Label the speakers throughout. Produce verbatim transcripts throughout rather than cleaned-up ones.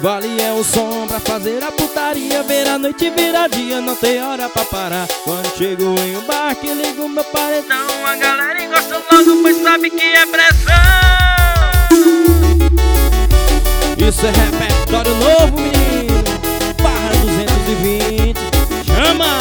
Speaker 1: vale é o som pra fazer a putaria. Ver a noite virar dia, não tem hora pra parar. Quando chego em um bar que ligo meu paredão, a galera encosta logo, pois sabe que é pressão. Isso é repertório novo, menino. Barra duzentos e vinte, chama!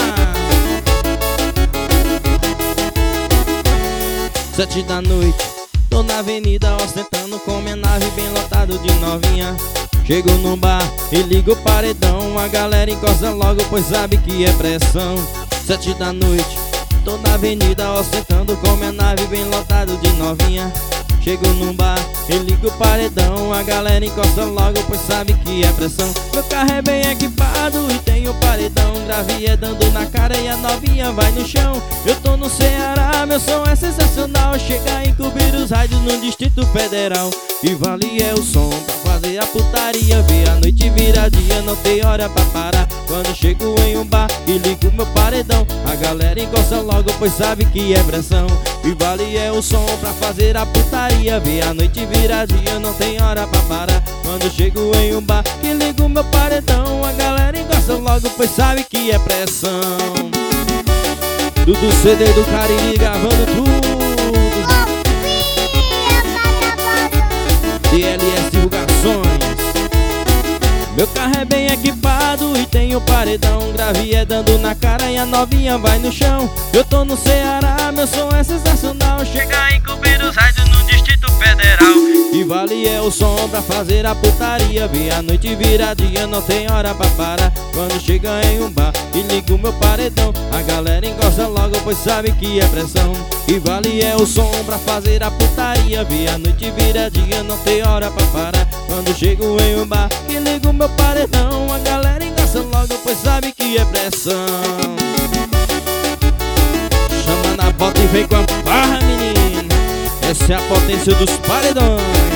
Speaker 1: Sete da noite, tô na avenida ostentando com minha nave bem lotado de novinha. Chego num bar e ligo o paredão, a galera encosta logo, pois sabe que é pressão. Sete da noite, tô na avenida ostentando com minha nave bem lotado de novinha. Chego num bar e ligo o paredão, a galera encosta logo, pois sabe que é pressão. Meu carro é bem equipado e tem o paredão, gravier dando na cara e a novinha vai no chão. Eu tô no Ceará, meu som é sensacional, chega a encobrir os rádios no Distrito Federal. E vale é o som pra fazer a putaria, ver a noite virar dia, não tem hora pra parar. Quando chego em um bar e ligo meu paredão, a galera encosta logo, pois sabe que é pressão. E vale é o som pra fazer a putaria, ver a noite virar dia, não tem hora pra parar. Quando chego em um bar que ligo meu paredão, a galera encosta logo, pois sabe que é pressão. Dudu C D do Cariri gravando tudo. D L S Divulgações. Meu carro é bem equipado e tem o paredão, gravier dando na cara e a novinha vai no chão. Eu tô no Ceará, meu som é sensacional, chega a encobrir os rádios no Distrito Federal. E vale é o som pra fazer a putaria, ver a noite virar dia, não tem hora pra parar. Quando chega em um bar e ligo meu paredão, a galera encosta logo, pois sabe que é pressão. E vale é o som pra fazer a putaria, ver a noite virar dia, não tem hora pra parar. Quando chego em um bar e ligo meu paredão, a galera encosta logo, pois sabe que é pressão. Chama na bota e vem com a barra, menino. Essa é a potência dos paredões.